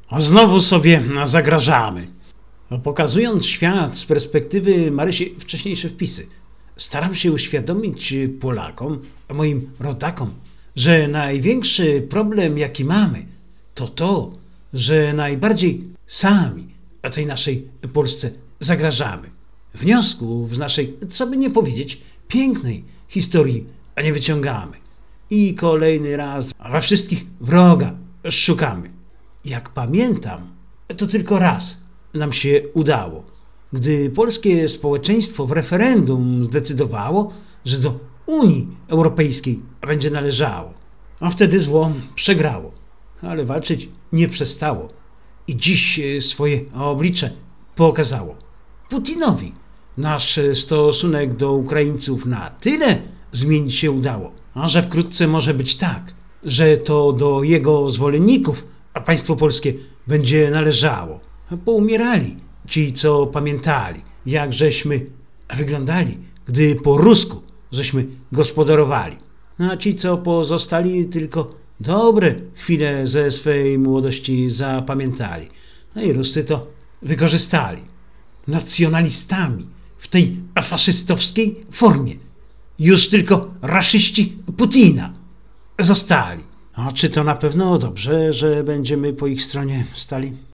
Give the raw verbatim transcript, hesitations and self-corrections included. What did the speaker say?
A znowu sobie zagrażamy. Pokazując świat z perspektywy Marysi wcześniejsze wpisy, staram się uświadomić Polakom, moim rodakom, że największy problem, jaki mamy, to to, że najbardziej sami tej naszej Polsce zagrażamy. Wniosków z naszej, co by nie powiedzieć, pięknej historii nie wyciągamy. I kolejny raz we wszystkich wroga szukamy. Jak pamiętam, to tylko raz nam się udało, gdy polskie społeczeństwo w referendum zdecydowało, że do Unii Europejskiej będzie należało. A wtedy zło przegrało, ale walczyć nie przestało i dziś swoje oblicze pokazało. Putinowi nasz stosunek do Ukraińców na tyle zmienić się udało, a że wkrótce może być tak, że to do jego zwolenników a państwo polskie będzie należało. Poumierali ci, co pamiętali, jak żeśmy wyglądali, gdy po rusku żeśmy gospodarowali. A ci, co pozostali, tylko dobre chwile ze swej młodości zapamiętali. No i Ruscy to wykorzystali. Nacjonalistami w tej faszystowskiej formie już tylko raszyści Putina zostali. A czy to na pewno dobrze, że będziemy po ich stronie stali?